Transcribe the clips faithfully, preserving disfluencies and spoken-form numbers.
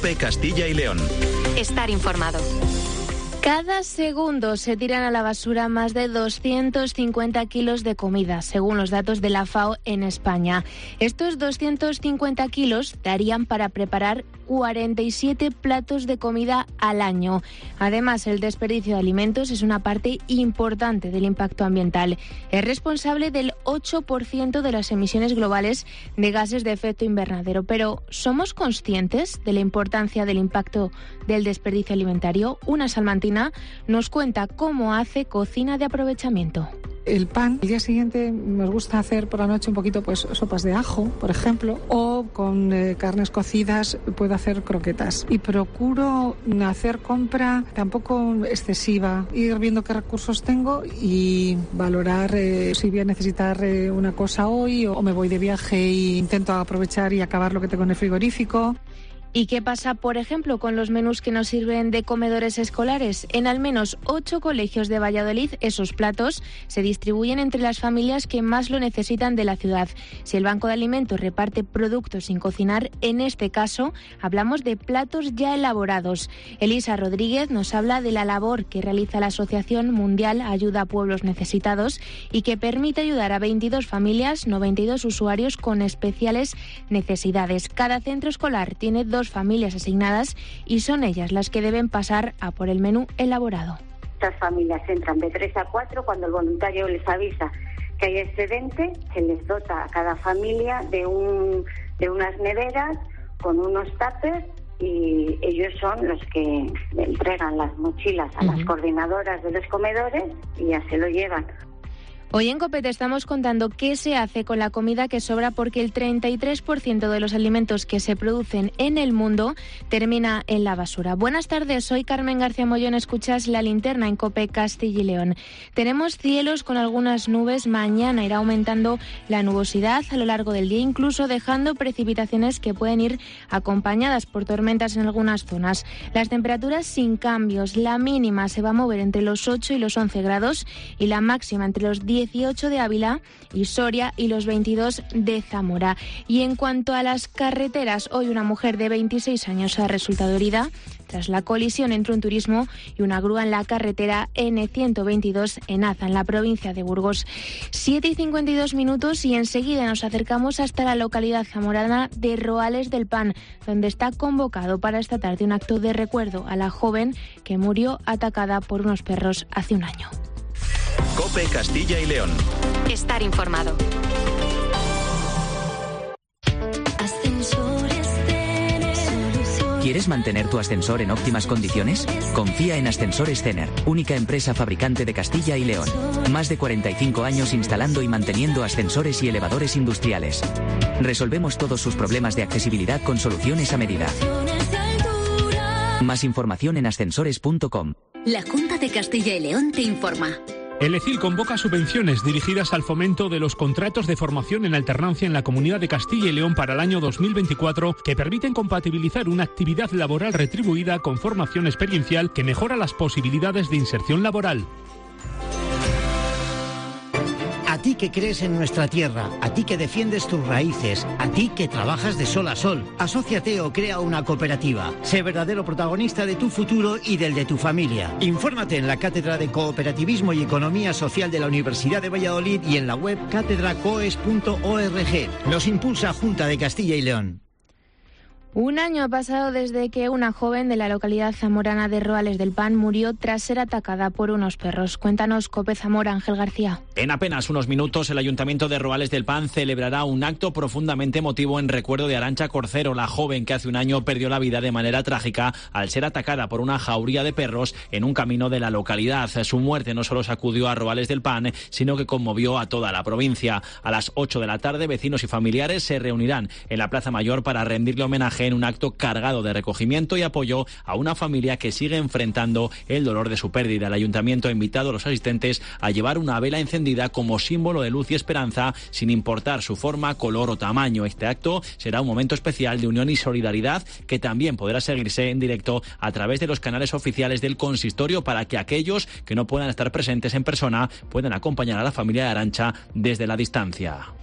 COPE Castilla y León. Estar informado. Cada segundo se tiran a la basura más de doscientos cincuenta kilos de comida, según los datos de la FAO en España. Estos doscientos cincuenta kilos darían para preparar cuarenta y siete platos de comida al año. Además, el desperdicio de alimentos es una parte importante del impacto ambiental. Es responsable del ocho por ciento de las emisiones globales de gases de efecto invernadero. Pero, ¿somos conscientes de la importancia del impacto del desperdicio alimentario? Una salmantina nos cuenta cómo hace cocina de aprovechamiento. El pan, el día siguiente nos gusta hacer por la noche un poquito pues sopas de ajo, por ejemplo, o con eh, carnes cocidas puedo hacer croquetas. Y procuro hacer compra tampoco excesiva, ir viendo qué recursos tengo y valorar eh, si voy a necesitar eh, una cosa hoy o, o me voy de viaje e intento aprovechar y acabar lo que tengo en el frigorífico. ¿Y qué pasa, por ejemplo, con los menús que nos sirven de comedores escolares? En al menos ocho colegios de Valladolid, esos platos se distribuyen entre las familias que más lo necesitan de la ciudad. Si el Banco de Alimentos reparte productos sin cocinar, en este caso hablamos de platos ya elaborados. Elisa Rodríguez nos habla de la labor que realiza la Asociación Mundial Ayuda a Pueblos Necesitados y que permite ayudar a veintidós familias, noventa y dos usuarios con especiales necesidades. Cada centro escolar tiene dos familias asignadas y son ellas las que deben pasar a por el menú elaborado. Estas familias entran de tres a cuatro, cuando el voluntario les avisa que hay excedente, se les dota a cada familia de, un, de unas neveras con unos tuppers y ellos son los que entregan las mochilas a uh-huh. las coordinadoras de los comedores y ya se lo llevan. Hoy en COPE te estamos contando qué se hace con la comida que sobra, porque el treinta y tres por ciento de los alimentos que se producen en el mundo termina en la basura. Buenas tardes, soy Carmen García Mollón, escuchas La Linterna en COPE Castilla y León. Tenemos cielos con algunas nubes, mañana irá aumentando la nubosidad a lo largo del día, incluso dejando precipitaciones que pueden ir acompañadas por tormentas en algunas zonas. Las temperaturas sin cambios, la mínima se va a mover entre los ocho y los once grados y la máxima entre los dieciocho de Ávila y Soria y los veintidós de Zamora. Y en cuanto a las carreteras, hoy una mujer de veintiséis años ha resultado herida tras la colisión entre un turismo y una grúa en la carretera ene ciento veintidós en Aza, en la provincia de Burgos. siete y cincuenta y dos minutos y enseguida nos acercamos hasta la localidad zamorana de Roales del Pan, donde está convocado para esta tarde un acto de recuerdo a la joven que murió atacada por unos perros hace un año. COPE Castilla y León. Estar informado. ¿Quieres mantener tu ascensor en óptimas condiciones? Confía en Ascensores Cener, única empresa fabricante de Castilla y León. Más de cuarenta y cinco años instalando y manteniendo ascensores y elevadores industriales. Resolvemos todos sus problemas de accesibilidad con soluciones a medida. Más información en ascensores punto com. La Junta de Castilla y León te informa. El E C I L convoca subvenciones dirigidas al fomento de los contratos de formación en alternancia en la Comunidad de Castilla y León para el año dos mil veinticuatro, que permiten compatibilizar una actividad laboral retribuida con formación experiencial que mejora las posibilidades de inserción laboral. A ti que crees en nuestra tierra, a ti que defiendes tus raíces, a ti que trabajas de sol a sol, asóciate o crea una cooperativa. Sé verdadero protagonista de tu futuro y del de tu familia. Infórmate en la Cátedra de Cooperativismo y Economía Social de la Universidad de Valladolid y en la web cátedra coes punto org. Nos impulsa Junta de Castilla y León. Un año ha pasado desde que una joven de la localidad zamorana de Roales del Pan murió tras ser atacada por unos perros. Cuéntanos, COPE Zamora, Ángel García. En apenas unos minutos, el Ayuntamiento de Roales del Pan celebrará un acto profundamente emotivo en recuerdo de Arantxa Corcero, la joven que hace un año perdió la vida de manera trágica al ser atacada por una jauría de perros en un camino de la localidad. Su muerte no solo sacudió a Roales del Pan, sino que conmovió a toda la provincia. A las ocho de la tarde, vecinos y familiares se reunirán en la Plaza Mayor para rendirle homenaje en un acto cargado de recogimiento y apoyo a una familia que sigue enfrentando el dolor de su pérdida. El Ayuntamiento ha invitado a los asistentes a llevar una vela encendida como símbolo de luz y esperanza, sin importar su forma, color o tamaño. Este acto será un momento especial de unión y solidaridad que también podrá seguirse en directo a través de los canales oficiales del consistorio, para que aquellos que no puedan estar presentes en persona puedan acompañar a la familia de Arantxa desde la distancia.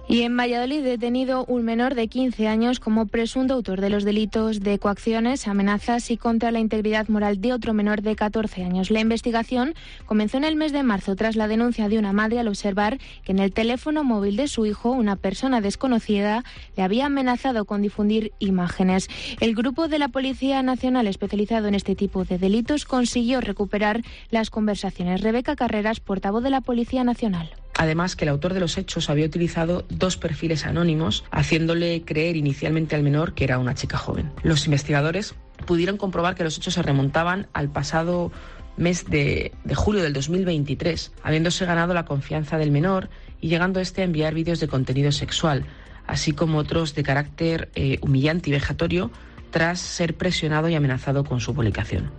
Y en Valladolid, detenido un menor de quince años como presunto autor de los delitos de coacciones, amenazas y contra la integridad moral de otro menor de catorce años. La investigación comenzó en el mes de marzo tras la denuncia de una madre al observar que en el teléfono móvil de su hijo una persona desconocida le había amenazado con difundir imágenes. El grupo de la Policía Nacional especializado en este tipo de delitos consiguió recuperar las conversaciones. Rebeca Carreras, portavoz de la Policía Nacional. Además, que el autor de los hechos había utilizado dos perfiles anónimos, haciéndole creer inicialmente al menor que era una chica joven. Los investigadores pudieron comprobar que los hechos se remontaban al pasado mes de, de julio del dos mil veintitrés, habiéndose ganado la confianza del menor y llegando este a enviar vídeos de contenido sexual, así como otros de carácter eh, humillante y vejatorio, tras ser presionado y amenazado con su publicación.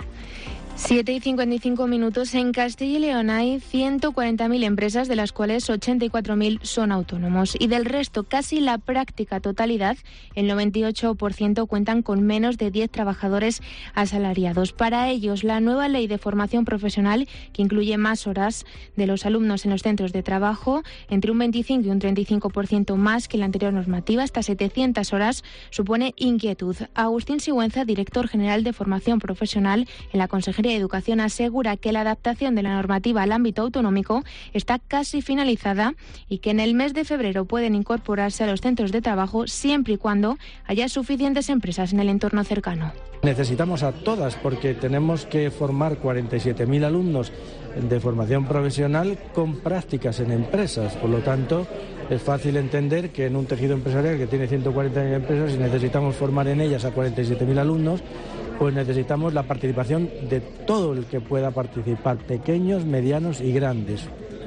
siete y cincuenta y cinco minutos. En Castilla y León hay ciento cuarenta mil empresas, de las cuales ochenta y cuatro mil son autónomos. Y del resto, casi la práctica totalidad, el noventa y ocho por ciento, cuentan con menos de diez trabajadores asalariados. Para ellos, la nueva ley de formación profesional, que incluye más horas de los alumnos en los centros de trabajo, entre un veinticinco y un treinta y cinco por ciento más que la anterior normativa, hasta setecientas horas, supone inquietud. Agustín Sigüenza, director general de formación profesional en la Consejería de Educación, asegura que la adaptación de la normativa al ámbito autonómico está casi finalizada y que en el mes de febrero pueden incorporarse a los centros de trabajo siempre y cuando haya suficientes empresas en el entorno cercano. Necesitamos a todas porque tenemos que formar cuarenta y siete mil alumnos de formación profesional con prácticas en empresas. Por lo tanto, es fácil entender que en un tejido empresarial que tiene ciento cuarenta mil empresas y necesitamos formar en ellas a cuarenta y siete mil alumnos, pues necesitamos la participación de todo el que pueda participar, pequeños, medianos y grandes.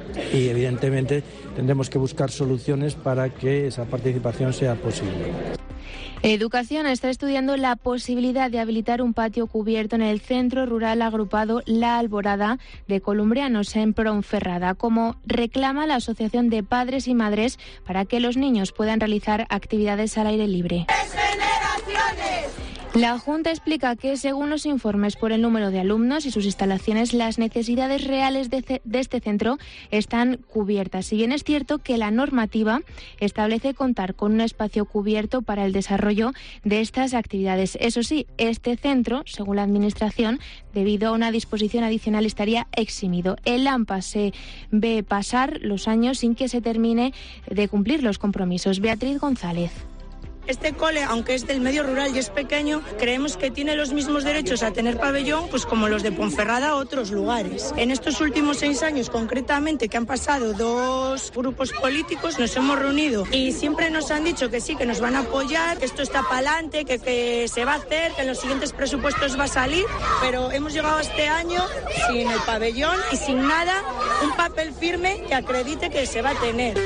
Y evidentemente tendremos que buscar soluciones para que esa participación sea posible. Educación está estudiando la posibilidad de habilitar un patio cubierto en el centro rural agrupado La Alborada de Columbrianos, en Ponferrada, como reclama la Asociación de Padres y Madres, para que los niños puedan realizar actividades al aire libre. La Junta explica que, según los informes por el número de alumnos y sus instalaciones, las necesidades reales de, de este centro están cubiertas. Si bien es cierto que la normativa establece contar con un espacio cubierto para el desarrollo de estas actividades. Eso sí, este centro, según la Administración, debido a una disposición adicional, estaría eximido. El AMPA se ve pasar los años sin que se termine de cumplir los compromisos. Beatriz González. Este cole, aunque es del medio rural y es pequeño, creemos que tiene los mismos derechos a tener pabellón pues como los de Ponferrada o otros lugares. En estos últimos seis años, concretamente, que han pasado dos grupos políticos, nos hemos reunido y siempre nos han dicho que sí, que nos van a apoyar, que esto está para adelante, que, que se va a hacer, que en los siguientes presupuestos va a salir, pero hemos llegado este año sin el pabellón y sin nada, un papel firme que acredite que se va a tener.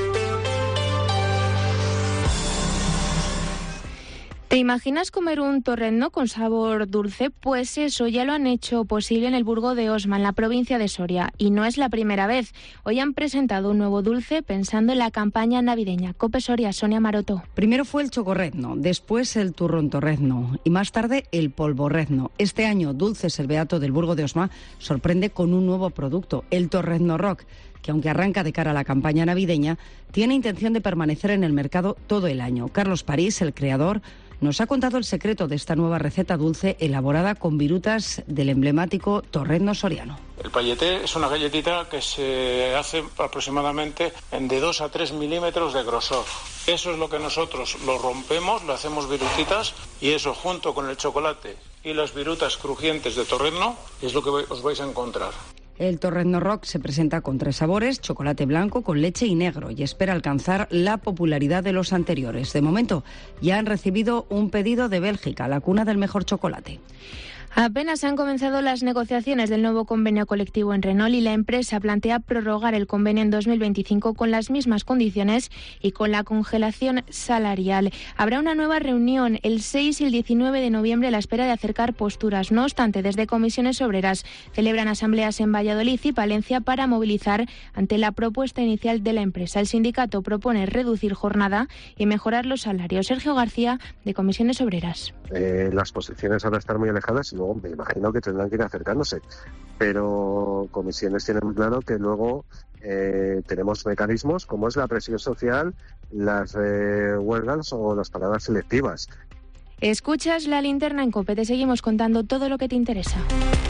¿Te imaginas comer un torrezno con sabor dulce? Pues eso ya lo han hecho posible en el Burgo de Osma, en la provincia de Soria. Y no es la primera vez. Hoy han presentado un nuevo dulce pensando en la campaña navideña. Cope Soria, Sonia Maroto. Primero fue el chocorrezno, después el turrón torrezno y más tarde el polvorrezno. Este año, Dulces el Beato del Burgo de Osma sorprende con un nuevo producto, el torrezno rock, que aunque arranca de cara a la campaña navideña, tiene intención de permanecer en el mercado todo el año. Carlos París, el creador, nos ha contado el secreto de esta nueva receta dulce elaborada con virutas del emblemático torrezno soriano. El pailleté es una galletita que se hace aproximadamente de dos a tres milímetros de grosor. Eso es lo que nosotros lo rompemos, lo hacemos virutitas y eso junto con el chocolate y las virutas crujientes de torrezno es lo que os vais a encontrar. El torrezno rock se presenta con tres sabores, chocolate blanco con leche y negro, y espera alcanzar la popularidad de los anteriores. De momento ya han recibido un pedido de Bélgica, la cuna del mejor chocolate. Apenas han comenzado las negociaciones del nuevo convenio colectivo en Renault y la empresa plantea prorrogar el convenio en dos mil veinticinco con las mismas condiciones y con la congelación salarial. Habrá una nueva reunión el seis y el diecinueve de noviembre a la espera de acercar posturas. No obstante, desde Comisiones Obreras celebran asambleas en Valladolid y Palencia para movilizar ante la propuesta inicial de la empresa. El sindicato propone reducir jornada y mejorar los salarios. Sergio García, de Comisiones Obreras. Eh, las posiciones van a estar muy alejadas y luego me imagino que tendrán que ir acercándose, pero Comisiones tiene muy claro que luego eh, tenemos mecanismos como es la presión social, las eh, huelgas o las paradas selectivas. Escuchas La Linterna en COPE, te seguimos contando todo lo que te interesa.